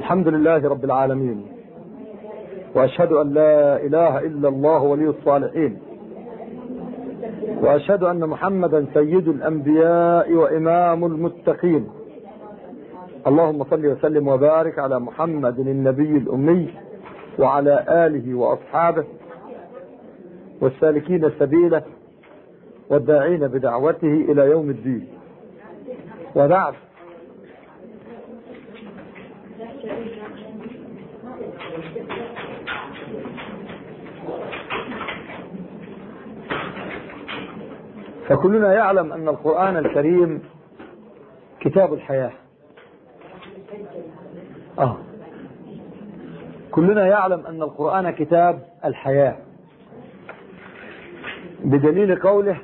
الحمد لله رب العالمين، وأشهد أن لا إله إلا الله ولي الصالحين، وأشهد أن محمدا سيد الأنبياء وإمام المتقين. اللهم صل وسلم وبارك على محمد النبي الأمي وعلى آله وأصحابه والسالكين سبيله والداعين بدعوته إلى يوم الدين. وبعد، فكلنا يعلم أن القرآن الكريم كتاب الحياة. كلنا يعلم أن القرآن كتاب الحياة، بدليل قوله: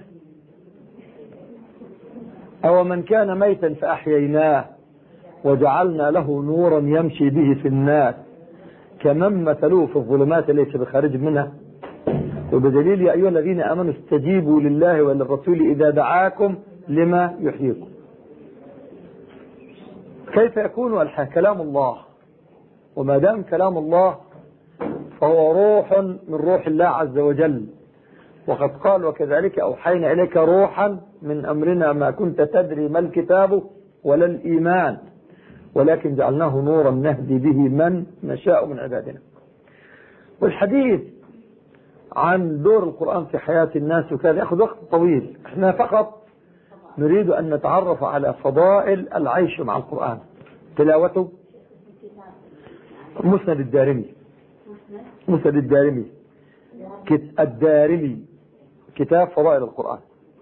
أو من كان ميتا فأحييناه وجعلنا له نورا يمشي به في الناس كمن مثلوه في الظلمات ليس بخارج منها. وبدليل: يا أيها الذين آمنوا استجيبوا لله وللرسول إذا دعاكم لما يحييكم. كيف يكون كلام الله؟ وما دام كلام الله فهو روح من روح الله عز وجل، وقد قال: وكذلك أوحينا إليك روحا من أمرنا ما كنت تدري ما الكتاب ولا الإيمان ولكن جعلناه نورا نهدي به من نشاء من عبادنا. والحديث عن دور القرآن في حياة الناس وكذا يأخذ وقت طويل. احنا فقط نريد أن نتعرف على فضائل العيش مع القرآن. تلاوته مسند الدارمي كتاب فضائل القرآن،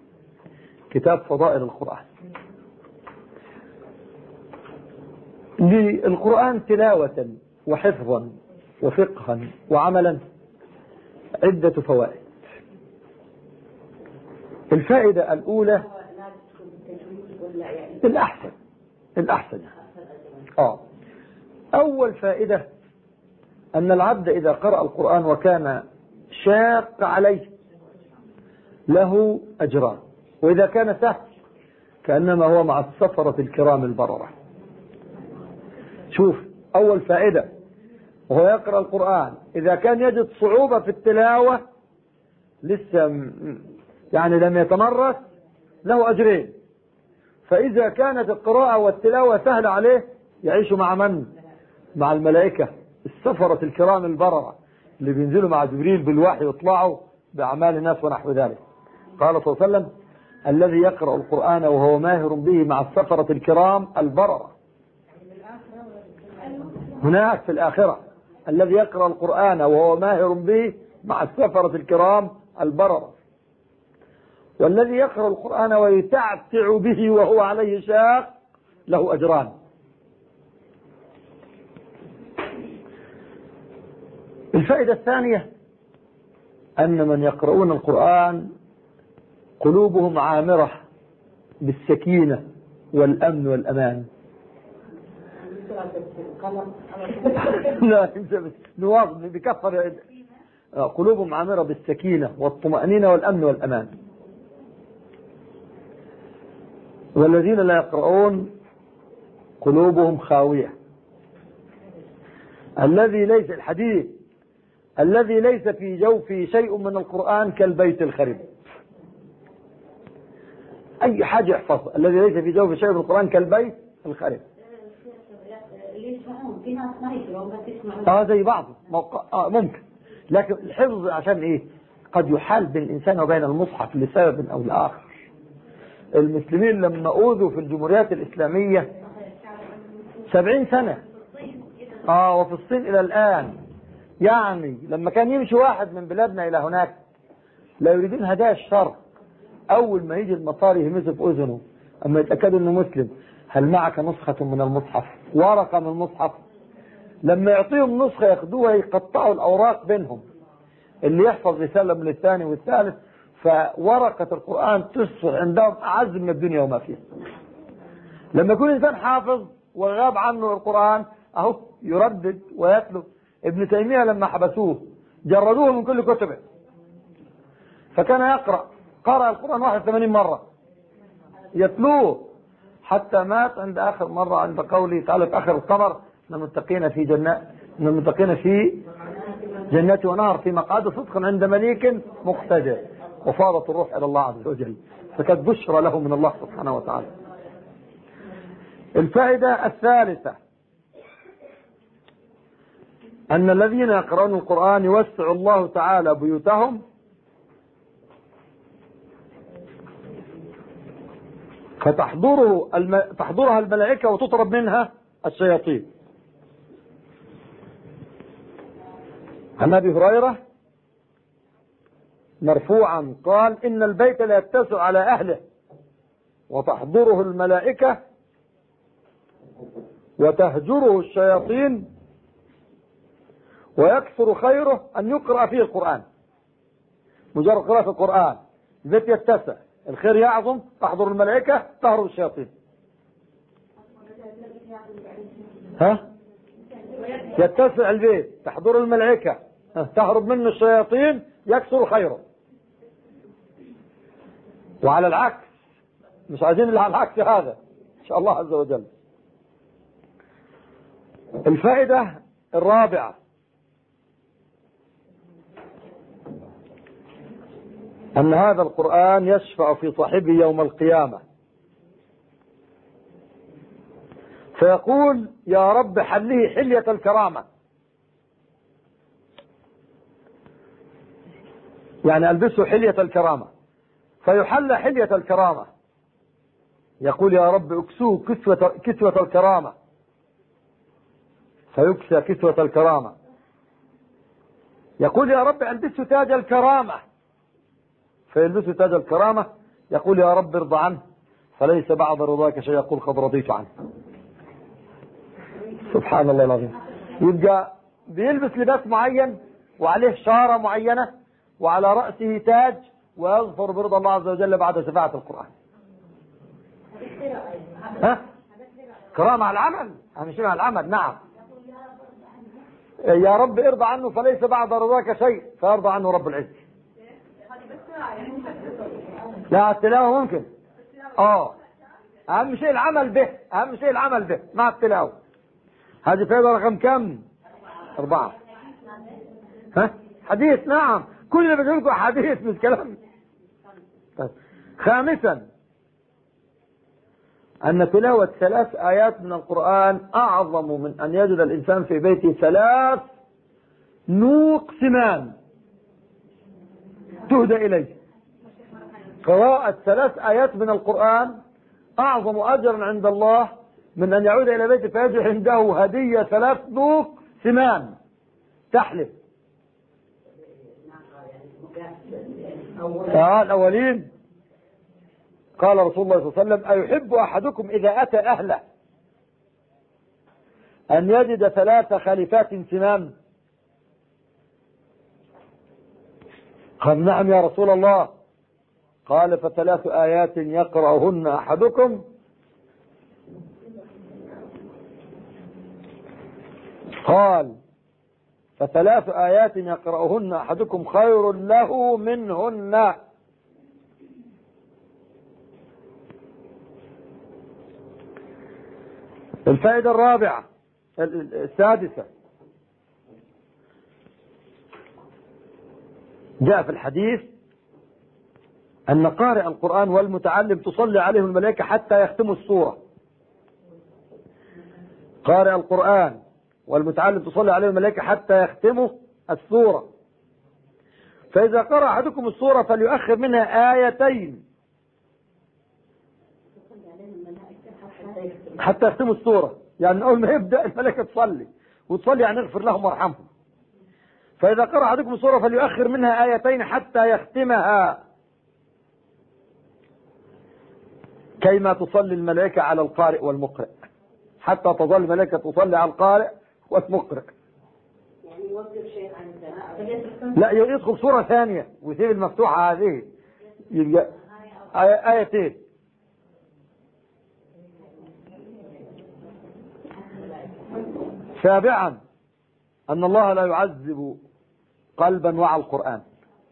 للقرآن تلاوة وحفظا وفقها وعملا عدة فوائد. الفائدة الأولى الأحسن أول فائدة أن العبد إذا قرأ القرآن وكان شاق عليه له أجران، وإذا كان سهل كأنما هو مع السفرة الكرام البررة. شوف، أول فائدة وهو يقرأ القرآن إذا كان يجد صعوبة في التلاوة لسه لم يتمرس له أجرين. فإذا كانت القراءة والتلاوة سهلة عليه يعيش مع من؟ مع الملائكة السفرة الكرام البررة اللي بينزلوا مع جبريل بالوحي ويطلعوا بأعمال الناس ونحو ذلك. قال صلى الله عليه وسلم: الذي يقرأ القرآن وهو ماهر به مع السفرة الكرام البررة. هناك في الآخرة الذي يقرأ القرآن وهو ماهر به مع السفرة الكرام البررة، والذي يقرأ القرآن ويتعتع به وهو عليه شاق له أجران. الفائدة الثانية أن من يقرؤون القرآن قلوبهم عامرة بالسكينة والأمن والأمان. لا نواظب بكفر. قلوبهم عامرة بالسكينة والطمأنينة والأمن والأمان. والذين لا يقرؤون قلوبهم خاوية. الذي ليس في جوفه شيء من القرآن كالبيت الخرب. أي حاجة يحفظها. الذي ليس في جوفه شيء من القرآن كالبيت الخرب. زي بعض ممكن، لكن الحفظ عشان إيه؟ قد يحال بين الإنسان وبين المصحف لسبب أو لآخر. المسلمين لما أوذوا في الجمهوريات الإسلامية 70 سنة وفي الصين إلى الآن، لما كان يمشي واحد من بلادنا إلى هناك لا يريدون هدايا الشر، أول ما يجي المطار يهمسوا في أذنه أما يتأكدوا أنه مسلم: هل معك نسخة من المصحف؟ ورقة من المصحف. لما يعطيهم نسخة ياخدوها يقطعوا الأوراق بينهم، اللي يحفظ رسالة من الثاني والثالث، فورقة القرآن تصبح عندهم أعز من الدنيا وما فيها. لما يكون إنسان حافظ وغاب عنه القرآن يردد ويتلو. ابن تيمية لما حبسوه جردوه من كل كتبه، فكان قرأ القرآن 81 مرة يتلوه حتى مات عند آخر مرة عند قوله تعالى في آخر القمر: إن المتقين في جنات ونهر في مقعد صدق عند مليك مقتدر. وفاضت الروح إلى الله عز وجل، فكانت بشرى له من الله سبحانه وتعالى. الفائدة الثالثة أن الذين يقرؤون القرآن يوسع الله تعالى بيوتهم، فتحضرها الملائكة وتطرد منها الشياطين. عن أبي هريرة مرفوعا قال: إن البيت لا يتسع على أهله وتحضره الملائكة وتهجره الشياطين ويكثر خيره أن يقرأ فيه القرآن. مجرد قراءة القرآن البيت يتسع، الخير يعظم، تحضر الملائكة، تهرب الشياطين. يتسع البيت، تحضر الملائكة، تهرب منه الشياطين، يكثر خيره. وعلى العكس، مش عايزين اللي على العكس هذا إن شاء الله عز وجل. الفائدة الرابعة أن هذا القرآن يشفع في صاحبه يوم القيامة، فيقول: يا رب حله حلية الكرامة، يعني ألبسه حلية الكرامة، فيحل حلية الكرامة. يقول: يا رب اكسوه كسوة الكرامة، فيكسى كسوة الكرامة. يقول: يا رب ألبسه تاج الكرامة، فيلبسه تاج الكرامة. يقول: يا رب ارضى عنه، فليس بعد رضاك شيء، يقول: قد رضيت عنه. سبحان الله العظيم. يبقى بيلبس لباس معين وعليه شارة معينة وعلى رأسه تاج، ويظفر برضا الله عز وجل بعد شفاعة القرآن. كرامة على العمل، مش على العمل. نعم. يا رب ارضى عنه فليس بعد رضاك شيء، فيرضى عنه رب العزة. لا، التلاوة ممكن. أهم شيء العمل به، مع التلاوة. هذه فائدة رقم كم؟ 4. حديث. نعم، كل اللي بقول لكم حديث مش كلام. خامسا أن تلاوة 3 آيات من القرآن أعظم من أن يجد الإنسان في بيته 3 نوق سمان تهدى إليه. قراءة 3 آيات من القرآن أعظم أجرا عند الله من أن يعود إلى بيته فيجد عنده هدية 3 نوق سمان تحلف. الأولين قال رسول الله صلى الله عليه وسلم: أيحب أحدكم إذا أتى أهله أن يجد 3 خليفات سمان؟ قال: نعم يا رسول الله. قال: ف3 آيات يقرأهن أحدكم ف3 آيات يقرأهن أحدكم خير له منهن. الفائدة الرابعة السادسة، جاء في الحديث أن قارئ القرآن والمتعلم تصلي عليه الملائكة حتى يختموا السورة. قارئ القرآن والمتعلم تصلي عليه الملائكة حتى يختموا السورة. فإذا قرأ أحدكم السورة فليؤخر منها آيتين حتى يختموا السورة، يعني أول ما يبدأ الملائكة تصلي يعني اغفر لهم وارحمهم. فإذا قرأ أحدكم السورة فليؤخر منها آيتين حتى يختمها، كيما تصلي الملائكة على القارئ والمقرئ، حتى تظل الملائكة تصلي على القارئ والمقرئ. يعني يوقف شيء عن لا، يدخل سورة ثانية ويسيب المفتوحة هذه، يبقى آيتين. سابعا أن الله لا يعذب قلبا وعى القرآن،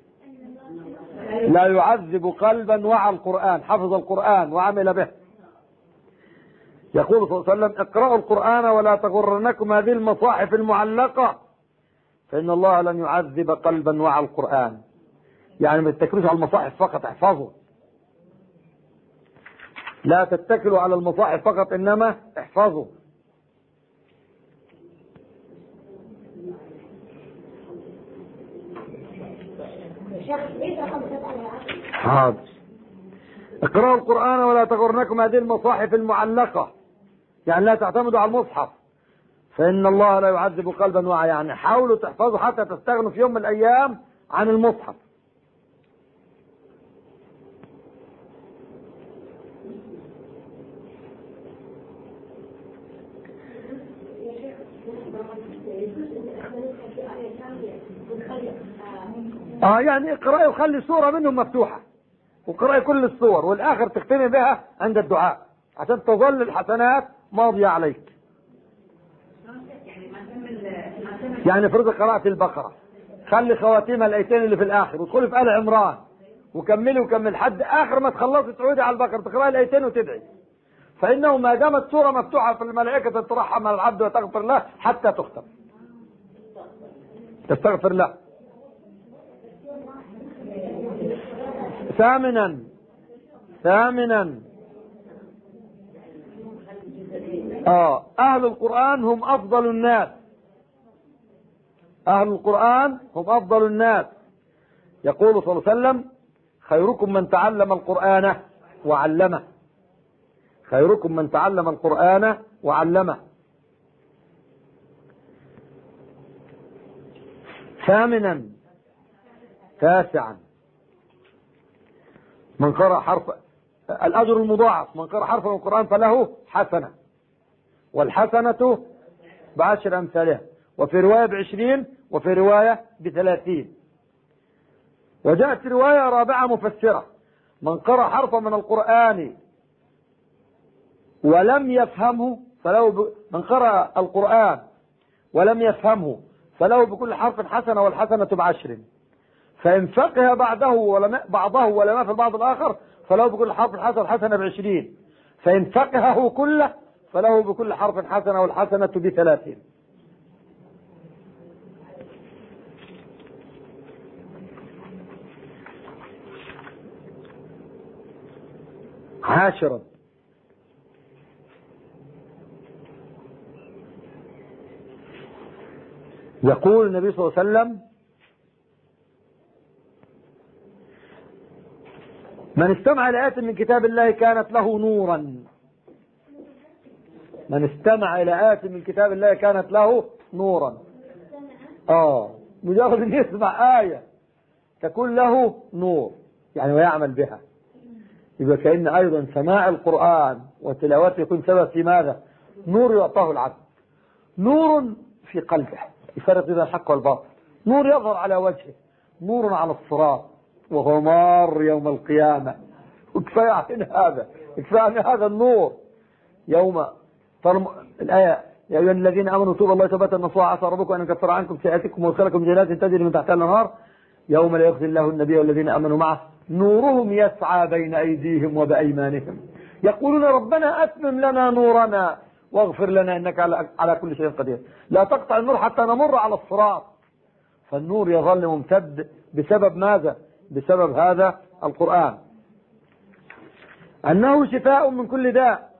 لا يعذب قلبا وعى القرآن، حفظ القرآن وعمل به، يقول صلى الله عليه وسلم اقرأوا القرآن ولا تغرنكم هذه المصاحف المعلقة فإن الله لن يعذب قلبا وعى القرآن. يعني ما تتكلوش على المصاحف فقط، احفظوا. لا تتكلوا على المصاحف فقط، إنما احفظوا. حاضر. اقرأوا القرآن ولا تغرنكم هذه المصاحف المعلقة، يعني لا تعتمدوا على المصحف فإن الله لا يعذب قلبا وعى. يعني حاولوا تحفظوا حتى تستغنوا في يوم من الأيام عن المصحف. يعني اقرأي وخلي صورة منهم مفتوحة، وقرأي كل الصور، والآخر تختمي بها عند الدعاء عشان تظل الحسنات ماضية عليك. يعني فرض قراءة البقرة، خلي خواتيم الآيتين اللي في الآخر، وتدخلي في آل عمران وكمل حد آخر ما تخلصي تعودي على البقرة تقرأي الآيتين وتدعي، فإنه ما دامت صورة مفتوحة في الملائكة تترحم على العبد وتغفر له حتى تختم، تستغفر له. ثامنا أهل القرآن هم أفضل الناس. أهل القرآن هم أفضل الناس. يقول صلى الله عليه وسلم خيركم من تعلم القرآن وعلمه. خيركم من تعلم القرآن وعلمه. ثامنا تاسعا من قرأ حرف الأجر المضاعف، من قرأ حرفا من القرآن فله حسنة، والحسنة ب10 أمثالها، وفي رواية ب20، وفي رواية ب30. وجاءت رواية رابعة مفسرة من قرأ حرفا من القرآن ولم يفهمه فله من قرأ القرآن ولم يفهمه فله بكل حرف حسنة، والحسنة ب10. فإن فقه بعضه ولم يفهم بعض الآخر فله بكل حرف حسنة ب20. فإن فقهه كله فله بكل حرف حسنة، والحسنة ب30. عاشرا يقول النبي صلى الله عليه وسلم من استمع إلى آية من كتاب الله كانت له نورا. من استمع إلى آية من كتاب الله كانت له نورا. مجرد أن يسمع آية تكون له نور يعني ويعمل بها. يبقى كأن أيضا سماع القرآن وتلاوته يكون سبب في ماذا؟ نور يعطاه العبد، نور في قلبه يفرق بين الحق والباطل، نور يظهر على وجهه، نور على الصراط وهو مار يوم القيامة. وكفاية عن هذا، كفاية عن هذا النور يوم الآية يا أيها الذين آمنوا توبوا الله توبة نصوحا عسى ربكم أن يكفر عنكم سيئاتكم ويدخلكم جنات تجري من تحتها الأنهار يوم لا يخزي الله النبي والذين آمنوا معه نورهم يسعى بين أيديهم وبأيمانهم يقولون ربنا أتمم لنا نورنا واغفر لنا إنك على كل شيء قدير. لا تقطع النور حتى نمر على الصراط. فالنور يظل ممتد بسبب ماذا؟ بسبب هذا القرآن. أنه شفاء من كل داء.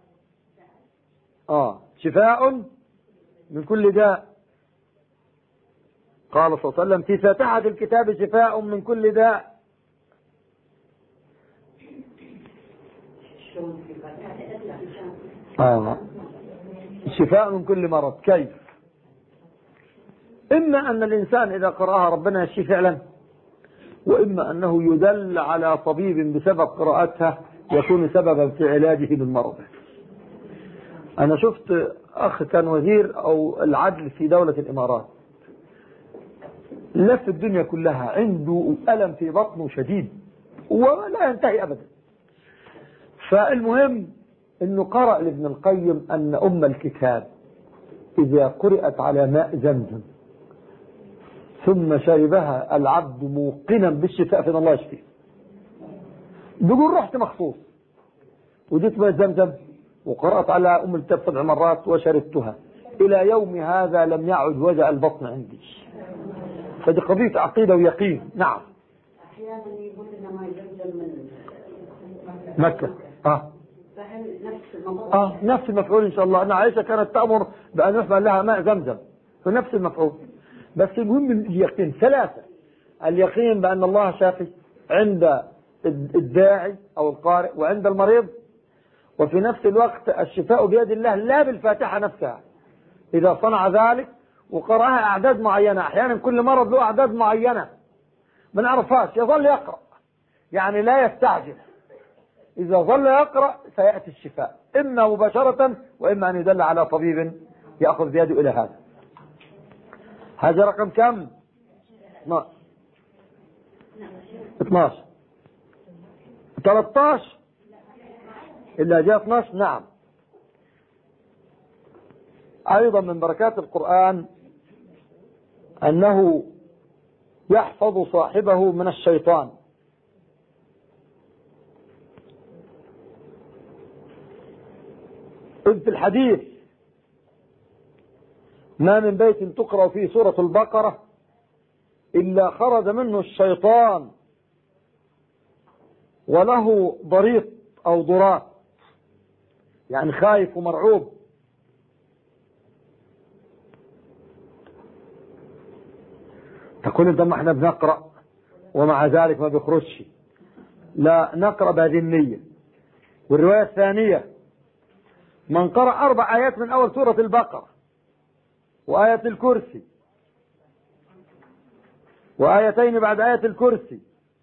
شفاء من كل داء. قال صلى الله عليه وسلم في فاتحة الكتاب شفاء من كل داء. شفاء من كل مرض. كيف؟ إما أن الإنسان إذا قرأها ربنا يشفي فعلا، وإما أنه يدل على طبيب بسبب قراءتها يكون سببا في علاجه بالمرض. أنا شفت أخ كان وزير أو العدل في دولة الإمارات، لف الدنيا كلها، عنده ألم في بطنه شديد ولا ينتهي أبدا. فالمهم أنه قرأ لابن القيم أن أم الكتاب إذا قرأت على ماء زمزم ثم شربها العبد موقنا بالشفاء فإن الله يشفيه. بيقول رحت مخصوص وديت ماء زمزم وقرأت على أم الكتاب 7 مرات وشربتها، إلى يوم هذا لم يعد وجع البطن عندي. فدي قضية عقيدة ويقين. نعم. أحيانا يقول لنا ما يزلزل من مكة. فهل نفس الموضوع؟ نفس المفعول إن شاء الله. أن عائشة كانت تأمر بأن يحمل لها ماء زمزم، فنفس المفعول. بس المهم اليقين 3: اليقين بأن الله شافي عند الداعي أو القارئ وعند المريض، وفي نفس الوقت الشفاء بيد الله لا بالفاتحة نفسها. إذا صنع ذلك وقرأها أعداد معينة، أحيانا كل مرض له أعداد معينة ما نعرفهاش، يظل يقرأ، يعني لا يستعجل. إذا ظل يقرأ سيأتي الشفاء، إما مباشرة وإما أن يدل على طبيب يأخذ بيده إلى هذا. هذا رقم كم؟ 12. 13 إلا جاء 12. نعم. أيضا من بركات القرآن أنه يحفظ صاحبه من الشيطان. إذ في الحديث: ما من بيت تقرأ فيه سورة البقرة إلا خرج منه الشيطان وله ضريط أو ضراط، يعني خايف ومرعوب. تقول انت ما احنا بنقرأ ومع ذلك ما بيخرجش. لا، نقرأ بهذه النية. والرواية الثانية: من قرأ 4 آيات من أول سورة البقرة وآية الكرسي وآيتين بعد آية الكرسي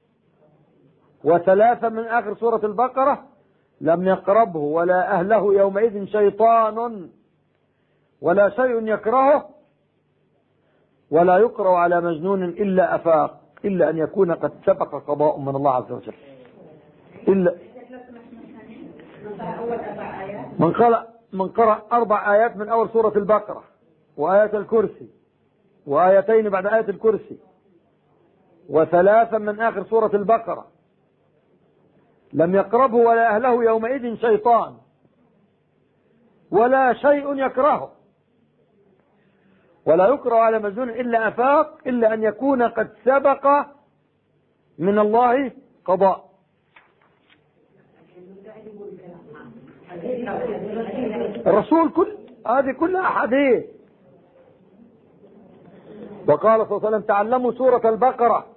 و3 من آخر سورة البقرة لم يقربه ولا أهله يومئذ شيطان ولا شيء يكرهه ولا يقرأ على مجنون إلا أفاق، إلا أن يكون قد سبق قضاء من الله عز وجل. إلا من قرأ 4 آيات من أول سورة البقرة وآية الكرسي وآيتين بعد آية الكرسي و3 من آخر سورة البقرة لم يقربه ولا أهله يومئذ شيطان ولا شيء يكرهه ولا يقرأ على مجنون إلا أفاق، إلا أن يكون قد سبق من الله قضاء. الرسول هذه كلها أحاديث. وقال صلى الله عليه وسلم: تعلموا سورة البقرة.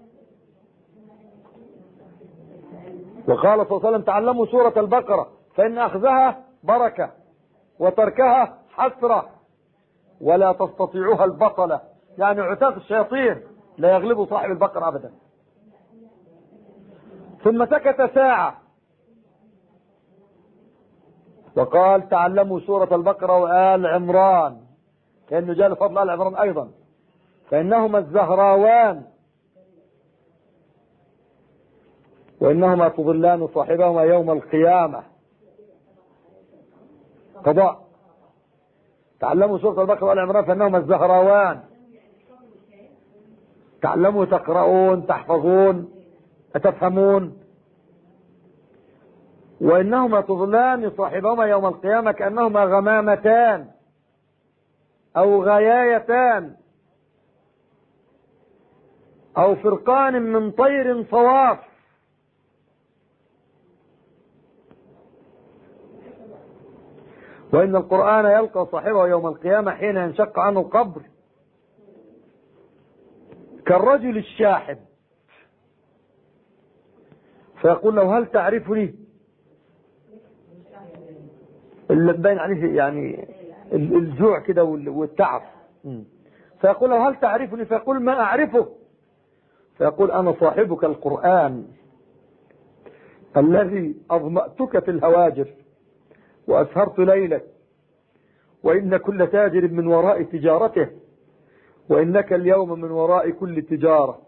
وقال صلى الله عليه وسلم: تعلموا سورة البقرة فإن أخذها بركة وتركها حسرة ولا تستطيعها البطلة، يعني عتاق الشياطين لا يغلبوا صاحب البقرة أبدا. ثم سكت ساعة وقال: تعلموا سورة البقرة وآل عمران، كأنه جاء لفضل آل عمران أيضا، فإنهما الزهراوان وإنهما تضلان صاحبهما يوم القيامة. قضاء. تعلموا سورة البقرة وآل عمران فإنهما الزهراوان. تعلموا، تقرؤون، تحفظون، تفهمون. وإنهما تضلان صاحبهما يوم القيامة كأنهما غمامتان أو غيايتان أو فرقان من طير صواف. وإن القرآن يلقى صاحبه يوم القيامة حين ينشق عنه القبر كالرجل الشاحب، فيقول له: هل تعرفني؟ اللي باين عليه يعني الجوع كده والتعب. فيقول له: هل تعرفني؟ فيقول: ما أعرفه. فيقول: أنا صاحبك القرآن الذي أظمأتك في الهواجر وأسهرت ليلك، وإن كل تاجر من وراء تجارته، وإنك اليوم من وراء كل تجارة.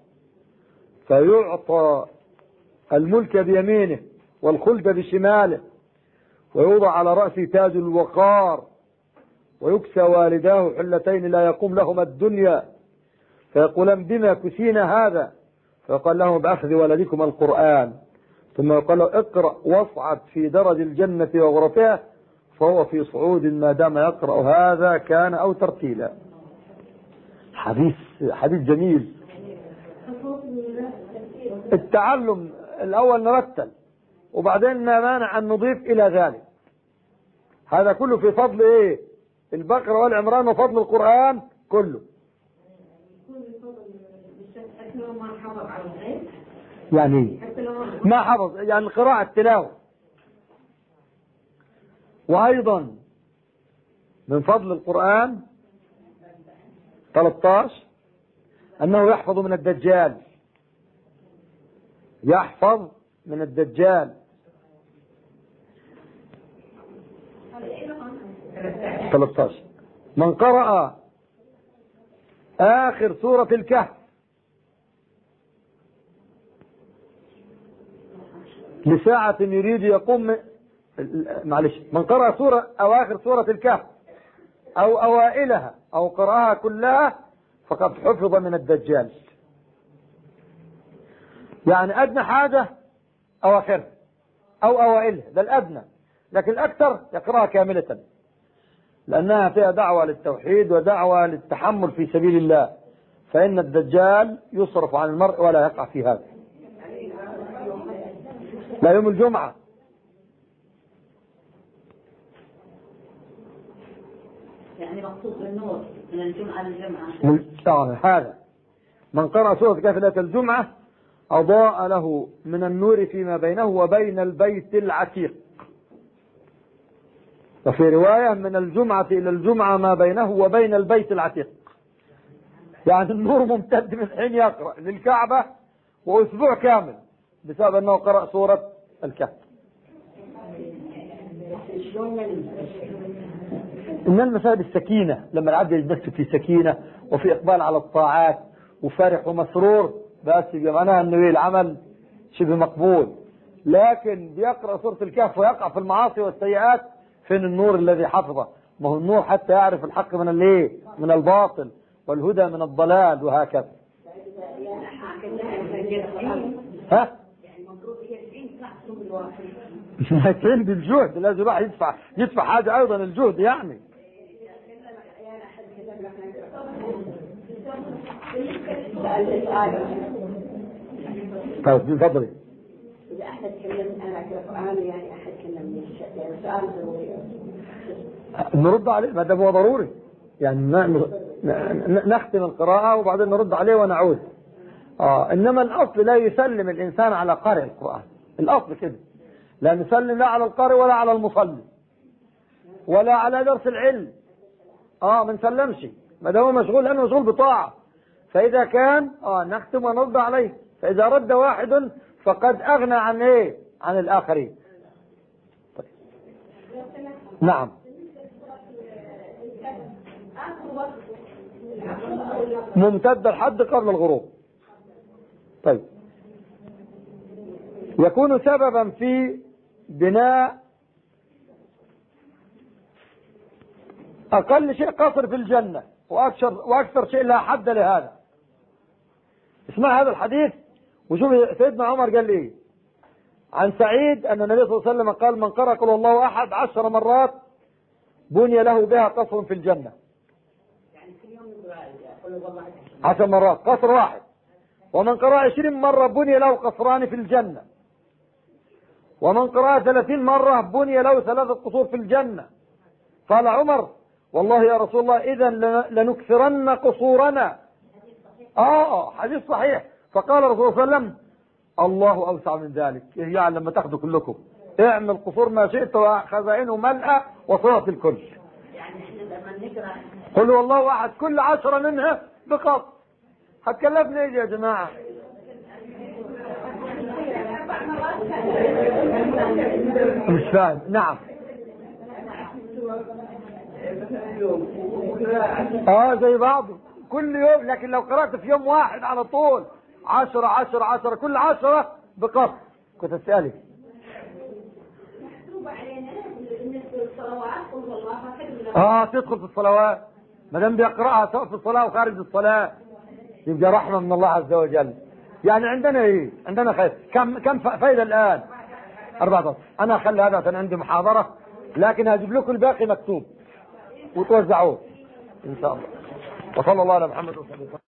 فيعطى الملك بيمينه والخلد بشماله، ويوضع على رأسه تاج الوقار، ويكسى والداه حلتين لا يقوم لهما الدنيا، فيقولان: بما كسينا هذا؟ فيقال لهم: بأخذ ولدكم القرآن. ثم يقال له: اقرأ واصعد في درج الجنة وغرفها، فهو في صعود ما دام يقرأ هذا كان أو ترتيلا. حديث جميل. التعلم الأول نرتل، وبعدين ما مانع أن نضيف إلى ذلك. هذا كله في فضل إيه؟ البقرة والعمران وفضل القرآن كله. يعني ما حفظ، يعني قراءة التلاوة. وأيضا من فضل القرآن 13 أنه يحفظ من الدجال. يحفظ من الدجال. 13 من قرأ آخر سورة الكهف لساعة يريد يقوم، معلش، من قرأ سورة أو آخر سورة الكهف أو أوائلها أو قرأها كلها فقد حفظ من الدجال. يعني أدنى حاجة أواخرها أو أوائلها، ده الأدنى، لكن الأكثر يقرأها كاملة، لأنها فيها دعوة للتوحيد ودعوة للتحمل في سبيل الله، فإن الدجال يصرف عن المرء ولا يقع في هذا. لا، يوم الجمعة. يعني مقصود بالنور من الجمعة للجمعة. هذا من قرأ سورة الكهف ليلة الجمعة أضاء له من النور فيما بينه وبين البيت العتيق. وفي رواية من الجمعة إلى الجمعة ما بينه وبين البيت العتيق، يعني النور ممتد من حين يقرأ للكعبة وأسبوع كامل بسبب أنه قرأ سورة الكهف. إن المسائل السكينة، لما العبد يجد في سكينة وفي إقبال على الطاعات وفرح ومسرور، بس يبقى معناها أنه العمل شبه مقبول. لكن بيقرأ سورة الكهف ويقع في المعاصي والسيئات، فين النور الذي حفظه؟ ما هو النور حتى يعرف الحق من الايه؟ من الباطل، والهدى من الضلال، وهكذا. ها؟ يعني المفروض هي 90 بالجهد، لازم الواحد يدفع حاجة أيضا الجهد يعني. طيب تفضلي. إذا أحد كلمني أنا كقرآن، يعني أحد كلمني يعني سؤال ضروري نرد عليه ما دام هو ضروري، يعني نختم القراءة وبعدين نرد عليه ونعود. إنما الأصل لا يسلم الإنسان على قارئ القرآن، الأصل كده، لا نسلم لا على القارئ ولا على المصلي ولا على درس العلم. ما نسلمش ما دام هو مشغول، لأنه مشغول بطاعة. فإذا كان نختم ونرد عليه، فإذا رد واحد فقد أغنى عن إيه؟ عن الآخرين. طيب. نعم. ممتد الحد قبل الغروب. طيب. يكون سببا في بناء أقل شيء قصر في الجنة، وأكثر شيء لا حد لهذا. اسمع هذا الحديث وشوف سيدنا عمر قال ايه عن سعيد أن النبي صلى الله عليه وسلم قال: من قرأ قل الله أحد 10 مرات بني له بها قصر في الجنة. يعني كل يوم قل الله 10 مرات قصر واحد. ومن قرأ 20 مرة بني له قصران في الجنة. ومن قرأ 30 مرة بني له 3 قصور في الجنة. قال عمر: والله يا رسول الله إذا لنكثرن قصورنا. حديث صحيح. فقال الرسول صلى الله عليه وسلم: الله أوسع من ذلك، يعني لما تاخذوا كلكم اعمل قصور ما شئت وخزائنه ملأ وصوت الكل. يعني احنا لما نقرأ قل والله واحد كل 10 منها بقط، هتكلفنا ايه يا جماعة؟ مش فاهم. نعم. زي بعضه كل يوم، لكن لو قرأت في يوم واحد على طول 10 10 10 كل 10 بقط كنت أسألك. تدخل في الصلوات ما دام بيقرأها سواء في الصلاة وخارج الصلاة، يبقى رحمة من الله عز وجل. يعني عندنا ايه؟ عندنا خير. كم فايدة الآن؟ 14. أنا أخلي هذا عشان عندي محاضرة لكن هجيب لكم الباقي مكتوب وتوزعوه ان شاء الله. وصلى الله على محمد وصلى الله عليه وسلم.